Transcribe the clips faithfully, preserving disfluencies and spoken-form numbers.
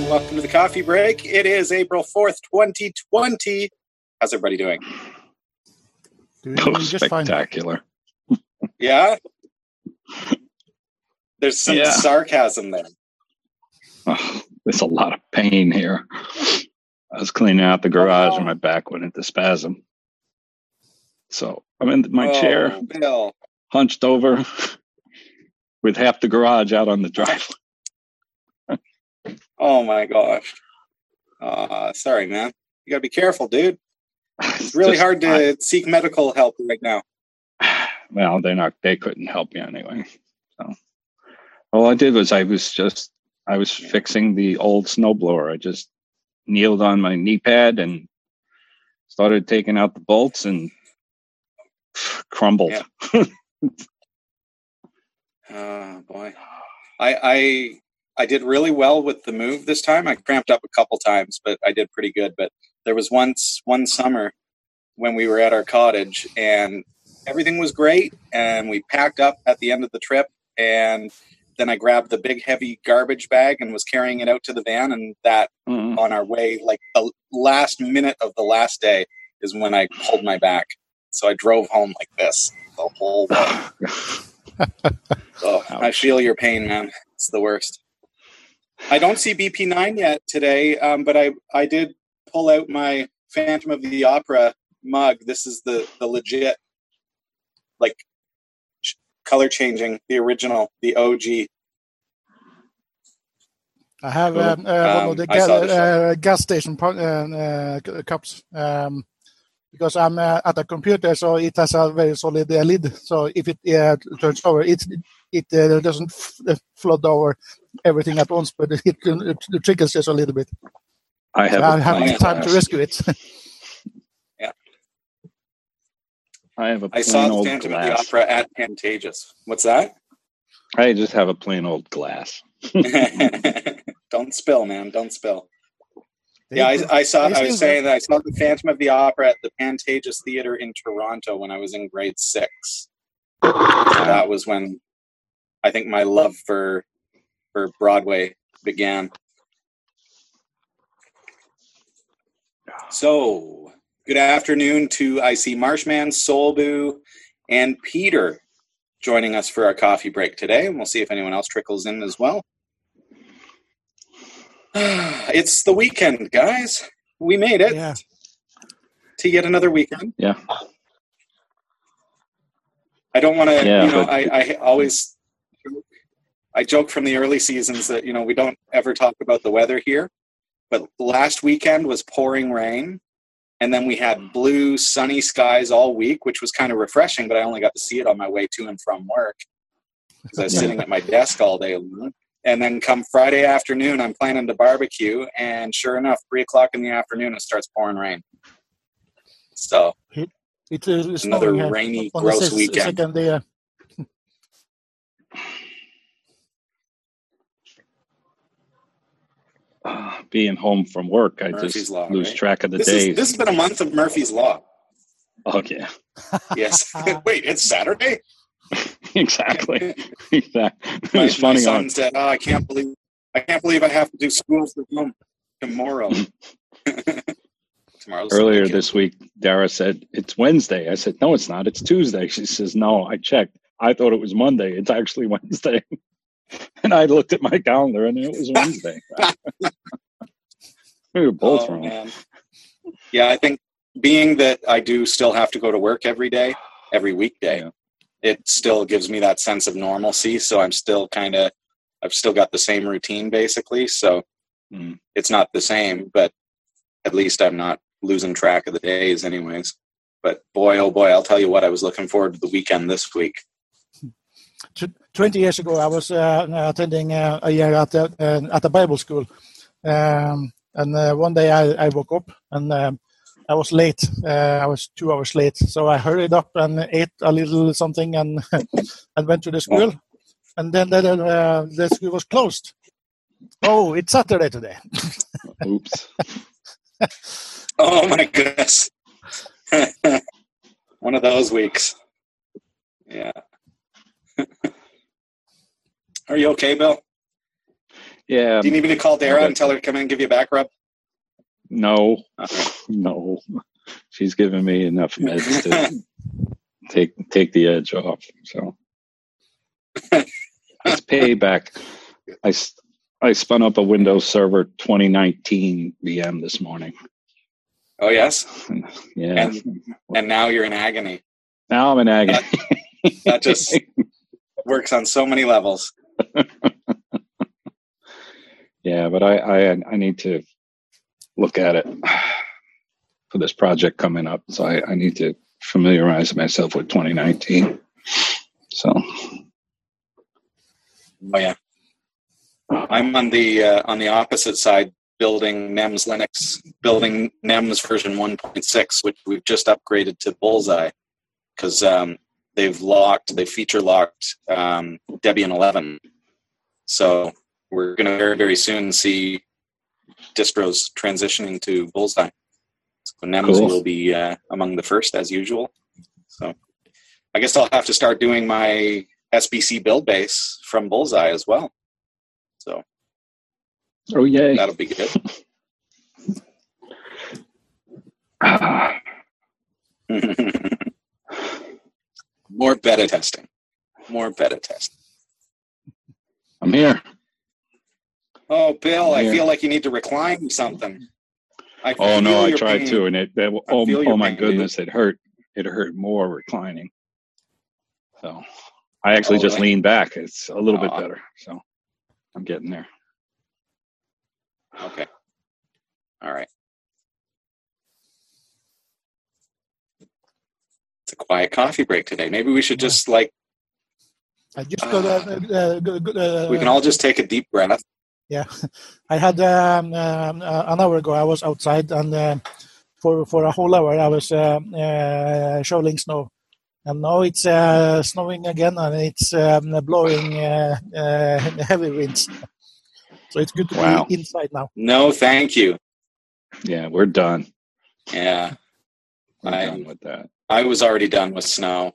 welcome to the coffee break. It is April fourth, twenty twenty. How's everybody doing? Doing oh, just spectacular. Fine. Yeah? There's some yeah. sarcasm there. Oh, there's a lot of pain here. I was cleaning out the garage oh. and my back went into spasm. So I'm in my oh, chair, Bill. hunched over with half the garage out on the driveway. Oh my gosh. Uh, sorry, man. You gotta be careful, dude. It's really Just, hard to I, seek medical help right now. Well, they're not, they couldn't help me anyway. So all I did was I was just, I was yeah. fixing the old snowblower. I just kneeled on my knee pad and started taking out the bolts and crumbled. Yeah. Oh boy. I, I, I did really well with the move this time. I cramped up a couple times, but I did pretty good. But there was once one summer when we were at our cottage and everything was great. And we packed up at the end of the trip. And then I grabbed the big heavy garbage bag and was carrying it out to the van. And that mm-hmm. on our way, like the last minute of the last day is when I pulled my back. So I drove home like this the whole way. Oh, I feel your pain, man. It's the worst. I don't see B P nine yet today, um, but I, I did pull out my Phantom of the Opera mug. This is the, the legit, like, ch- color changing, the original, the O G. I have cool. um, uh, um, one of the, ga- the uh, gas station uh, uh, cups um, because I'm uh, at a computer, so it has a very solid uh, lid. So if it uh, turns over, it it uh, doesn't f- flood over everything at once, but it, it, it trickles just a little bit. I have, so I have time to rescue it. Yeah, I have a. I saw the Phantom of the Opera at Pantages. What's that? I just have a plain old glass. Don't spill, man. Don't spill. Yeah, I, I saw. I was saying that I saw the Phantom of the Opera at the Pantages Theatre in Toronto when I was in grade six. So that was when I think my love for for Broadway began. So, good afternoon to I see Marshman, Soulboo, and Peter joining us for our coffee break today, and we'll see if anyone else trickles in as well. It's the weekend, guys. We made it yeah. to yet another weekend. Yeah. I don't want to, yeah, you know, but... I, I always, I joke from the early seasons that, you know, we don't ever talk about the weather here, but last weekend was pouring rain, and then we had blue, sunny skies all week, which was kind of refreshing, but I only got to see it on my way to and from work because I was sitting at my desk all day long. And then come Friday afternoon, I'm planning to barbecue, and sure enough, three o'clock in the afternoon, it starts pouring rain. So it, it is another rainy, gross the weekend. Second day. Uh, being home from work, I Murphy's just Law, lose right? track of the this days. Is, this has been a month of Murphy's Law. Oh, yeah. Yes. Wait, it's Saturday? Exactly. Exactly. My, it's funny. my son on... said, oh, I can't believe I can't believe I have to do school from home tomorrow. Tomorrow's Earlier this week, Dara said, it's Wednesday. I said, no, it's not. It's Tuesday. She says, no, I checked. I thought it was Monday. It's actually Wednesday. And I looked at my calendar and it was Wednesday. We were both oh, wrong. Man. Yeah, I think being that I do still have to go to work every day, every weekday, yeah. it still gives me that sense of normalcy. So I'm still kind of, I've still got the same routine basically. So mm. it's not the same, but at least I'm not losing track of the days anyways. But boy, oh boy, I'll tell you what, I was looking forward to the weekend this week. twenty years ago, I was uh, attending uh, a year at the, uh, at a Bible school. Um, and uh, one day I, I woke up and um, I was late. Uh, I was two hours late. So I hurried up and ate a little something and and went to the school. Oh. And then the, uh, the school was closed. Oh, it's Saturday today. Oops. Oh, my goodness. One of those weeks. Yeah. Are you okay, Bill? Yeah. Do you need me to call Dara and tell her to come in and give you a back rub? No, Okay. no. She's given me enough meds to take take the edge off. So it's payback. I, I spun up a Windows Server twenty nineteen V M this morning. Oh, yes? Yeah. And, and now you're in agony. Now I'm in agony. That, that just works on so many levels. Yeah, but I, I I need to look at it for this project coming up. So I, I need to familiarize myself with twenty nineteen. So. Oh, yeah. I'm on the uh, on the opposite side, building NEMS Linux, building NEMS version one point six, which we've just upgraded to Bullseye because um, they've locked, they feature locked um, Debian eleven. So we're going to very, very soon see distros transitioning to Bullseye. So NEMS Cool. will be uh, among the first, as usual. So I guess I'll have to start doing my S B C build base from Bullseye as well. So Oh, yay. that'll be good. More beta testing. More beta testing. I'm here. Oh, Bill, I Yeah. feel like you need to recline something. I Oh, no, feel I your tried pain. to, and it, that, oh, feel your oh my pain, goodness, it hurt. It hurt more reclining. So I actually Oh, just like- leaned back. It's a little bit Aw. better. So I'm getting there. Okay. All right. It's a quiet coffee break today. Maybe we should just like, I just got uh, uh, go- go- uh, we can all just take a deep breath. I had um, um, uh, an hour ago. I was outside, and uh, for for a whole hour I was uh, uh, shoveling snow, and now it's uh, snowing again, and it's um, blowing uh, uh, heavy winds. So it's good to Wow. be inside now. No, thank you. Yeah, we're done. Yeah. We're I- done with that. I was already done with snow.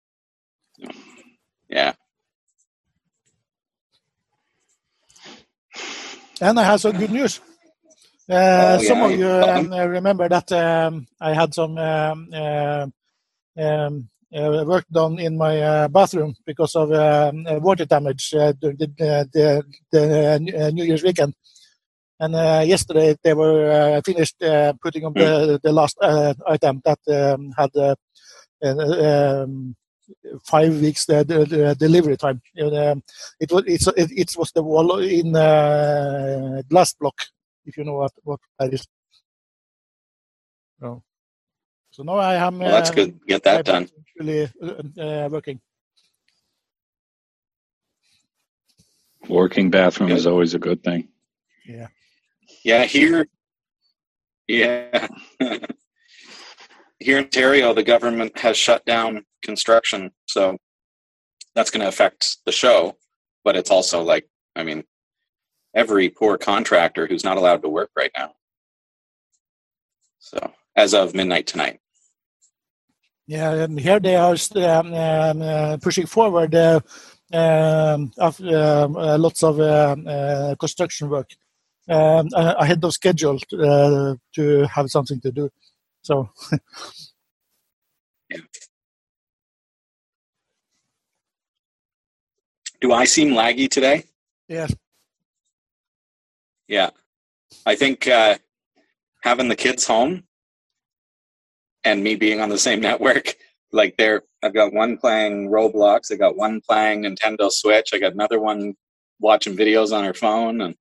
Yeah. And I have some good news. Uh, Oh, some yeah. of you um, uh, remember that um, I had some um, uh, um, uh, work done in my uh, bathroom because of um, uh, water damage uh, during the, the, the uh, New Year's weekend. And uh, yesterday they were uh, finished uh, putting on the, the last uh, item that um, had uh, uh, um, five weeks the, the, the delivery time. And, um, it was it's, it, it was the wall in uh, glass block, if you know what, what that is. So, so now I am. Well, that's uh, good. Get my that done. bathroom Really uh, uh, working. Working bathroom Good. is always a good thing. Yeah. Yeah, here, yeah. Here in Ontario, the government has shut down construction, so that's going to affect the show. But it's also like, I mean, every poor contractor who's not allowed to work right now. So, as of midnight tonight. Yeah, and here they are um, um, uh, pushing forward uh, um, of, um, uh, lots of um, uh, construction work um, uh, ahead of schedule uh, to have something to do. So, Do I seem laggy today? yes, Yeah. I think uh, having the kids home and me being on the same network, like they're, I've got one playing Roblox, I got one playing Nintendo Switch, I got another one watching videos on her phone, and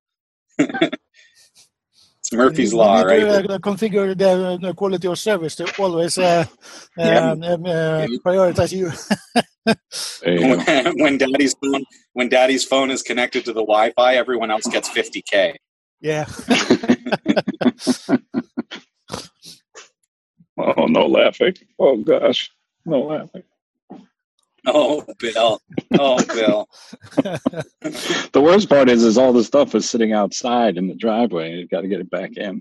it's Murphy's you Law, need right? to uh, configure the, the quality of service to always uh, Yeah. um, um, uh, prioritize you. There you go. When, when daddy's phone, when daddy's phone is connected to the Wi-Fi, everyone else gets fifty K. Yeah. Oh, no laughing. Oh, gosh. No laughing. Oh, Bill. Oh, Bill. The worst part is, is all the stuff is sitting outside in the driveway. You got to get it back in.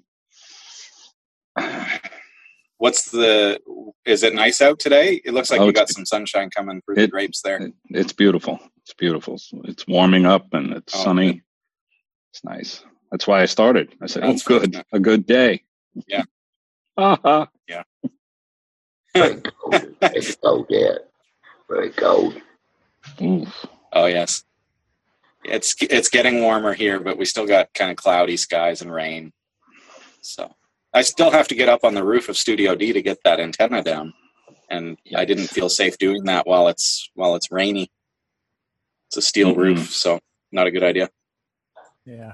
What's the? Is it nice out today? It looks like Oh, you it's- got some sunshine coming through the it- drapes there. It, it's beautiful. It's beautiful. It's warming up and it's Oh, sunny. good. It's nice. That's why I started. I said, That's "Oh, good, fortunate. a good day." Yeah. Uh-huh. Yeah. Very cold. It's cold, yeah. Very cold. Oof. Oh yes, it's it's getting warmer here, but we still got kind of cloudy skies and rain. So I still have to get up on the roof of Studio D to get that antenna down, and Yikes. I didn't feel safe doing that while it's while it's rainy. It's a steel Mm-mm. roof, so not a good idea. Yeah.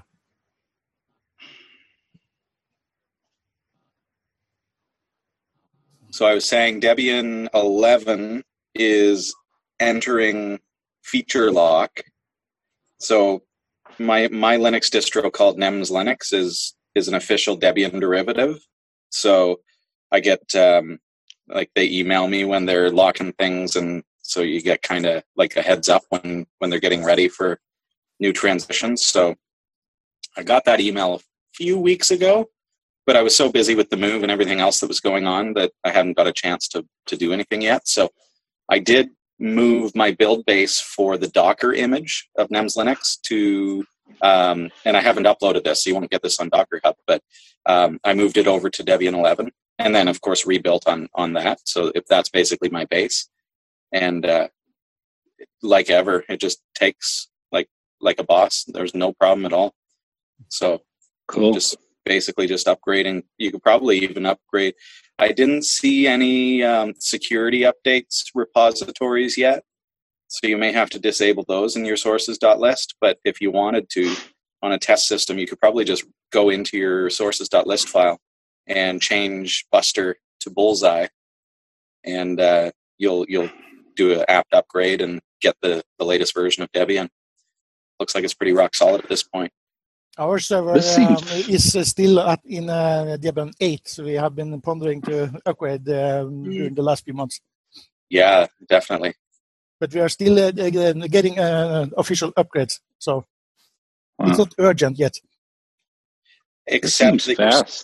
So I was saying Debian eleven is entering feature lock. So my my Linux distro called NEMS Linux is is an official Debian derivative. So I get um, like they email me when they're locking things, and so you get kind of like a heads up when when they're getting ready for new transitions. So I got that email a few weeks ago, but I was so busy with the move and everything else that was going on that I hadn't got a chance to to do anything yet. So I did move my build base for the Docker image of NEMS Linux to, um, and I haven't uploaded this, so you won't get this on Docker Hub, but um, I moved it over to Debian eleven, and then of course rebuilt on on that. So if that's basically my base, and uh, like ever, it just takes like like a boss. There's no problem at all. So Cool. just basically just upgrading. You could probably even upgrade. I didn't see any um, security updates repositories yet, so you may have to disable those in your sources.list. But if you wanted to, on a test system, you could probably just go into your sources.list file and change Buster to Bullseye, and uh, you'll you'll do an apt upgrade and get the, the latest version of Debian. Looks like it's pretty rock solid at this point. Our server This seems- um, is uh, still at, in uh, Debian eight, so we have been pondering to upgrade um, during the last few months. Yeah, definitely. But we are still uh, uh, getting uh, official upgrades, so Wow. it's not urgent yet. It Except seems that you're- fast.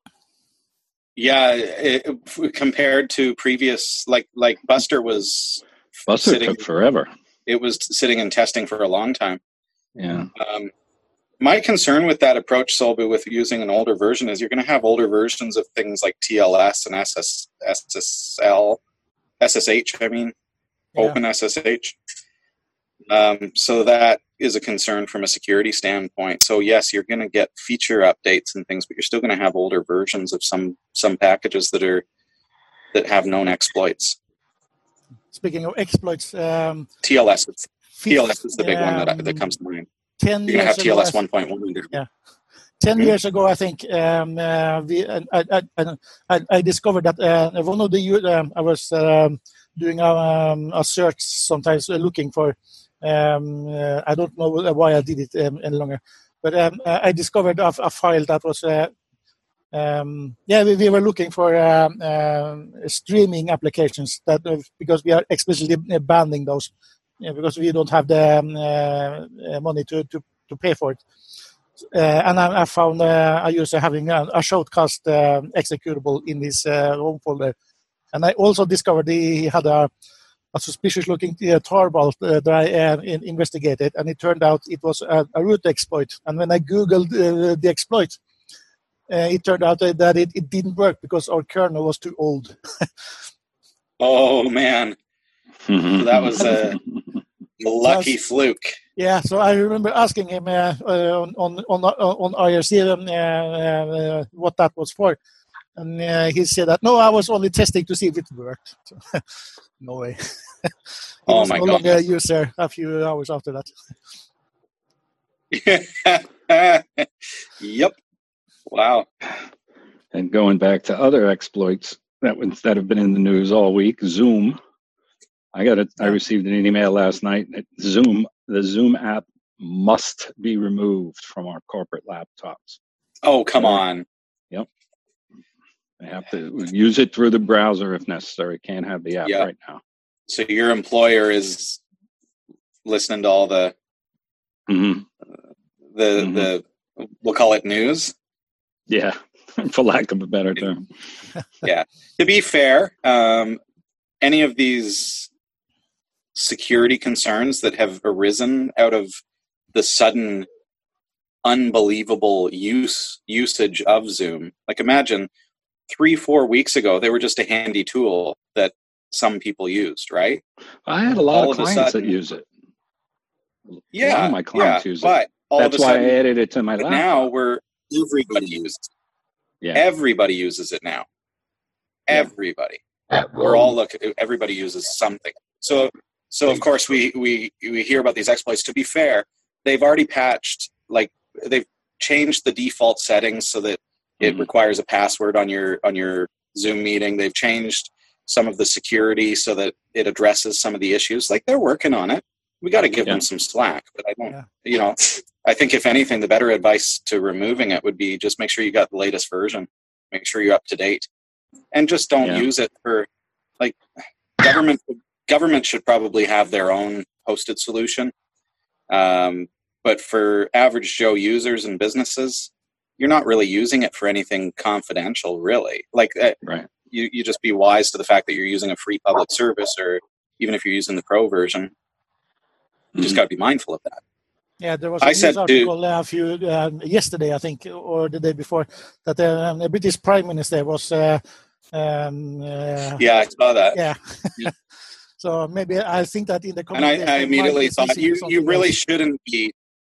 yeah, it, it- compared to previous, like like Buster was Buster sitting, took forever. it was sitting and testing for a long time. Yeah. Um, my concern with that approach, Solbu, with using an older version is you're going to have older versions of things like T L S and S S, S S L, S S H, I mean, Yeah. Open S S H. Um, so that is a concern from a security standpoint. So yes, you're going to get feature updates and things, but you're still going to have older versions of some some packages that are that have known exploits. Speaking of exploits, um, T L S, is- T L S fifth, is the big one that that um, comes to mind. ten You're going to have years T L S ago, I one point one. Yeah. Ten Mhm. years ago, I think um, uh, we, I, I, I, I discovered that uh, one of the um, I was um, doing a, um, a search sometimes uh, looking for. Um, uh, I don't know why I did it um, any longer, but um, uh, I discovered a, a file that was. Uh, um, yeah, we, we were looking for um, um, streaming applications that uh, because we are explicitly banning those yeah, because we don't have the um, uh, money to, to, to pay for it. Uh, and I, I found uh, a user having a, a Shoutcast uh, executable in his uh, home folder. And I also discovered he had a, a suspicious-looking uh, tarball uh, that I uh, in, investigated, and it turned out it was a, a root exploit. And when I Googled uh, the exploit, uh, it turned out that it, it didn't work because our kernel was too old. Oh man, so that was a lucky Just- fluke. Yeah, so I remember asking him uh, uh, on on on I R C um, uh, uh, what that was for, and uh, he said that no, I was only testing to see if it worked. So, no way. he Oh was my no God. longer a user a few hours after that. Yep. Wow. And going back to other exploits that would, that have been in the news all week, Zoom. I got it. I received an email last night that Zoom, the Zoom app, must be removed from our corporate laptops. Oh, come on. Yep. I have to use it through the browser if necessary. Can't have the app Yeah. right now. So your employer is listening to all the hmm the Mhm. the we'll call it news. Yeah, for lack of a better term. To be fair, um, any of these security concerns that have arisen out of the sudden unbelievable use usage of Zoom. Like imagine three, four weeks ago, they were just a handy tool that some people used, right? I had a lot all of of a clients sudden, that use it. yeah, a lot of my clients yeah, use but it. all That's of a why sudden, I added it to my but laptop. now we're everybody uses it. Yeah. Everybody uses it now. Yeah. Everybody. We're all look. Everybody uses something. So, so of course we we we hear about these exploits. To be fair, they've already patched. Like they've changed the default settings so that it Mhm. requires a password on your on your Zoom meeting. They've changed some of the security so that it addresses some of the issues. Like they're working on it. We got to give Yeah. them some slack. But I don't. Yeah. You know, I think if anything, the better advice to removing it would be just make sure you got the latest version. Make sure you're up to date. And just don't Yeah. use it for, like, government. Government should probably have their own hosted solution. Um, but for average Joe users and businesses, you're not really using it for anything confidential, really. Like, uh, Right. you, you just be wise to the fact that you're using a free public service, or even if you're using the pro version, you Mhm. just got to be mindful of that. Yeah, there was a I news said to- article uh, a few um, yesterday, I think, or the day before, that uh, the British Prime Minister was. Uh, um, uh, Yeah, I saw that. yeah. Yeah. So maybe I think that in the And coming I, days, I they immediately might be thought switching to you, you something really else. shouldn't be.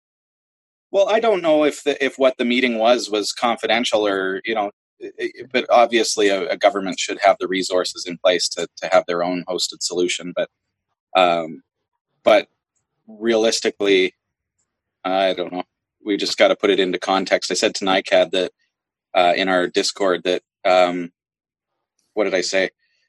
Well, I don't know if the, if what the meeting was was confidential or, you know, but obviously a, a government should have the resources in place to, to have their own hosted solution. But, um, but realistically, I don't know. We just got to put it into context. I said to NICAD that uh, in our Discord that, um, what did I say?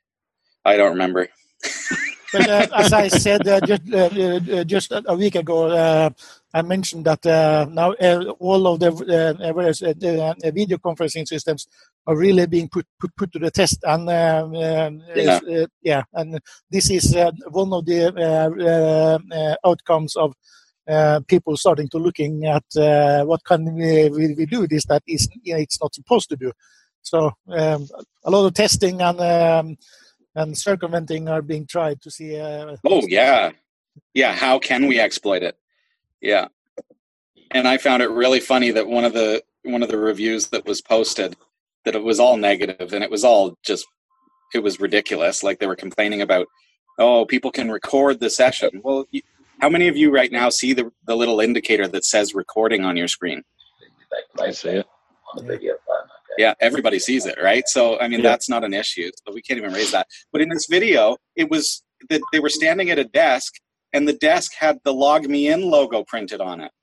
I don't remember. But uh, as I said uh, just uh, uh, just a week ago, uh, I mentioned that uh, now uh, all of the uh, various uh, uh, video conferencing systems are really being put put, put to the test, and um, um, Yeah. uh, yeah, and this is uh, one of the uh, uh, uh, outcomes of uh, people starting to looking at uh, what can we, we, we do this that is, you know, it's not supposed to do. So um, a lot of testing and. Um, And circumventing are being tried to see. Uh, Oh, yeah. Yeah. How can we exploit it? Yeah. And I found it really funny that one of the one of the reviews that was posted, that it was all negative, and it was all just, it was ridiculous. Like they were complaining about, oh, people can record the session. Well, you, how many of you right now see the, the little indicator that says recording on your screen? I see it. On the video phone. Yeah, everybody sees it, right? So, I mean, Yeah. that's not an issue. So we can't even raise that. But in this video, it was that they were standing at a desk, and the desk had the Log Me In logo printed on it.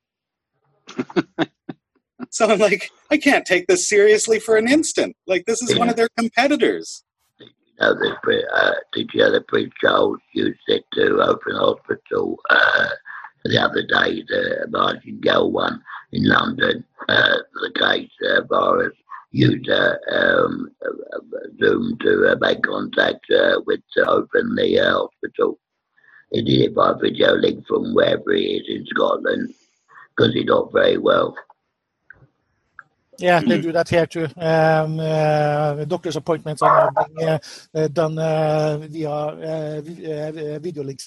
So I'm like, I can't take this seriously for an instant. Like, this is one of their competitors. You know, the pre, uh, did you know the pre-child used it to open hospital uh, the other day, the Martin Girl one in London, uh, the case uh, virus used uh, um, uh, Zoom to uh, make contact uh, with to open the uh, hospital. He did it by video link from wherever he is in Scotland because he's not very well. Yeah, they do that here too. Um, uh, doctor's appointments are now being uh, uh, done uh, via uh, vi- uh, video links.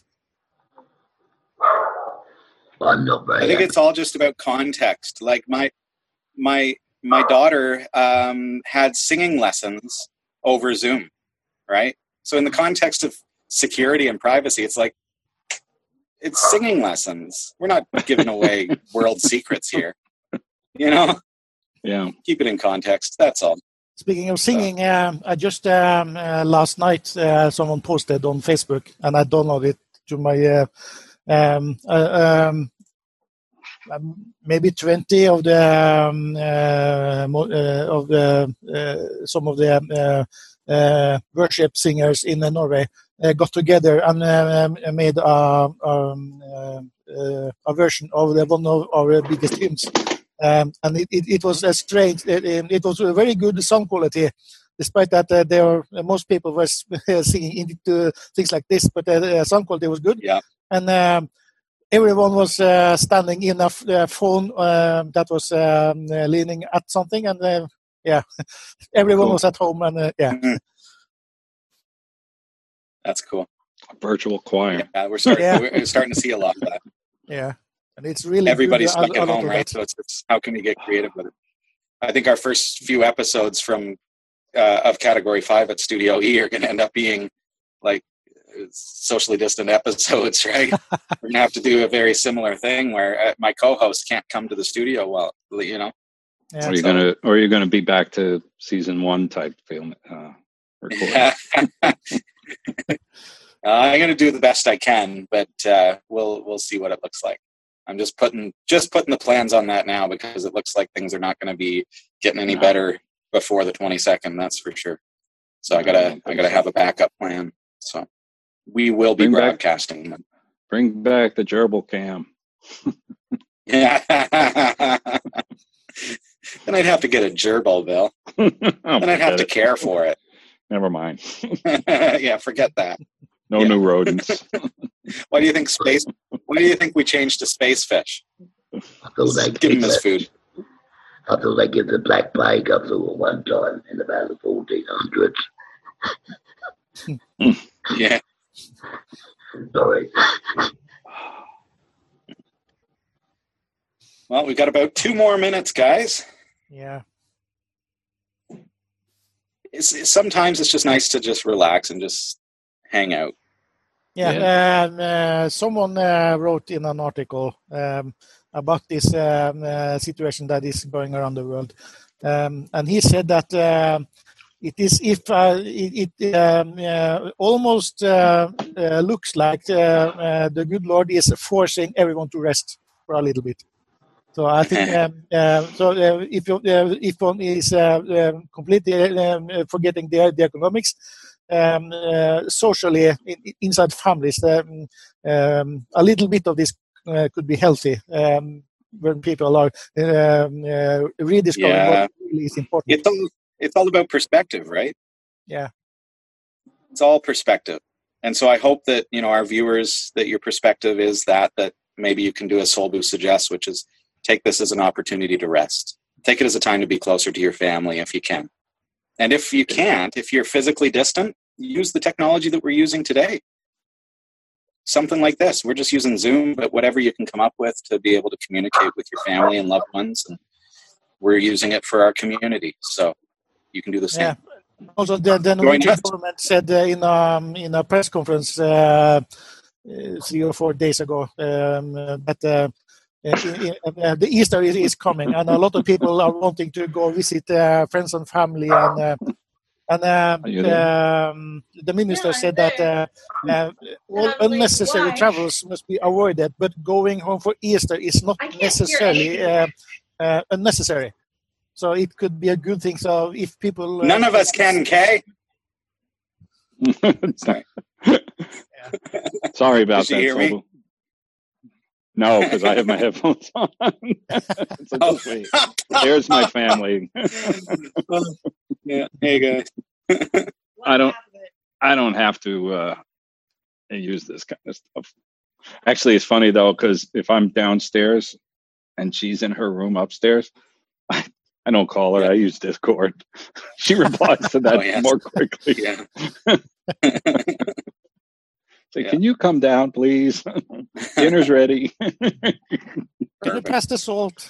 I'm not very I think it's all just about context. Like my my my daughter um, had singing lessons over Zoom, right? So in the context of security and privacy, it's like, it's singing lessons. We're not giving away world secrets here. You know, Yeah. keep it in context. That's all. Speaking of singing, um, I just um, uh, last night uh, someone posted on Facebook, and I downloaded it to my uh, um, uh, um, um, maybe twenty of the um, uh, mo- uh, of the uh, some of the uh, uh, worship singers in uh, Norway uh, got together and um, made a, um, uh, uh, a version of the, one of our biggest hymns. Um, and it, it, it was a strange, it, it was a very good sound quality, despite that uh, there were, uh, most people were singing into things like this, but uh, the sound quality was good. Yeah. And um, everyone was uh, standing in a f- uh, phone uh, that was um, uh, leaning at something, and uh, yeah, everyone Cool. was at home, and uh, yeah. Mhm. That's cool. A virtual choir. Yeah, we're starting. Yeah. We're starting to see a lot of that. Yeah. And it's really everybody's good, stuck a, a at lot home, of right? that. So it's, it's how can we get creative with it? I think our first few episodes from uh, of Category Five at Studio E are going to end up being like socially distant episodes, right? We're going to have to do a very similar thing where uh, my co-host can't come to the studio. Well, you know, Yeah. Or are you So- gonna, or are you gonna be back to season one type film uh, recording? uh, I'm going to do the best I can, but uh, we'll we'll see what it looks like. I'm just putting just putting the plans on that now because it looks like things are not going to be getting any No. better before the twenty-second. That's for sure. So I No, I gotta don't I think gotta so. have a backup plan. So we will be Bring back- broadcasting them. Bring back the gerbil cam. Yeah. Then I'd have to get a gerbil, Bill. oh, Then I'd have forget to it. care for it. Never mind. Yeah, forget that. No Yeah. new rodents. Why do you think space? Why do you think we changed to space fish? I thought they Give him give his the, food. I thought they give the black plague up to at one time in about the fourteen hundreds. Yeah. Sorry. Well, we've got about two more minutes, guys. Yeah. It's, it's- sometimes it's just nice to just relax and just hang out. Yeah, Um, uh, someone uh, wrote in an article um, about this um, uh, situation that is going around the world, um, and he said that uh, it is if uh, it, it um, uh, almost uh, uh, looks like uh, uh, the good Lord is forcing everyone to rest for a little bit. So I think um, uh, so. Uh, if you, uh, if one is uh, um, completely um, uh, forgetting the, the economics. Um, uh, socially in, inside families, um, um, a little bit of this uh, could be healthy um, when people are um, uh, rediscovering Yeah. what really is important. It's all, it's all about perspective, right? Yeah. It's all perspective. And so I hope that, you know, our viewers, that your perspective is that, that maybe you can do as Solbu suggests, which is take this as an opportunity to rest. Take it as a time to be closer to your family if you can. And if you can't, if you're physically distant, use the technology that we're using today. Something like this. We're just using Zoom, but whatever you can come up with to be able to communicate with your family and loved ones. And we're using it for our community. So you can do the same. Yeah. Also, the, the Join Norwegian us. government said uh, in um, in a press conference uh, uh, three or four days ago um, uh, that uh, uh, uh, the Easter is, is coming, and a lot of people are wanting to go visit uh, friends and family, and uh, and uh, Are you there? um, the minister Yeah, I'm said that uh, uh, all And I'm like, unnecessary why? travels must be avoided, but going home for Easter is not I can't hear necessarily uh, anything. uh, unnecessary. So it could be a good thing. So if people uh, None of us can, Kay. Sorry. Sorry about Did you that, hear me? Solbu. No, because I have my headphones on. So Oh. just wait. Here's my family. Yeah, hey guys. I don't. I don't have to uh, use this kind of stuff. Actually, it's funny though, because if I'm downstairs and she's in her room upstairs, I, I don't call her. I use Discord. She replies to that Oh, yes. more quickly. Yeah. Say, Yeah. can you come down, please? Dinner's ready. can you Perfect. pass the salt?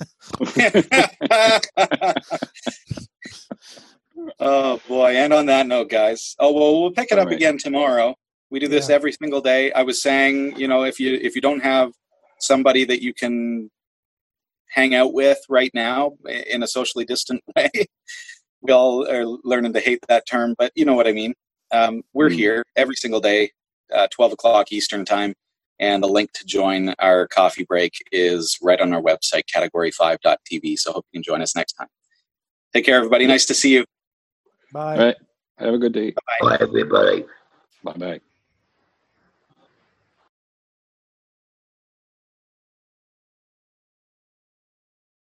Oh boy! And on that note, guys, oh well, we'll pick it All up right. again tomorrow. We do this Yeah. every single day. I was saying, you know, if you if you don't have somebody that you can hang out with right now in a socially distant way, we all are learning to hate that term, but you know what I mean. Um, we're Mm. here every single day, uh, twelve o'clock Eastern time, and the link to join our coffee break is right on our website, category five dot t v. So hope you can join us next time. Take care, everybody. Nice to see you. Bye. All right. Have a good day. Bye, everybody. Bye bye.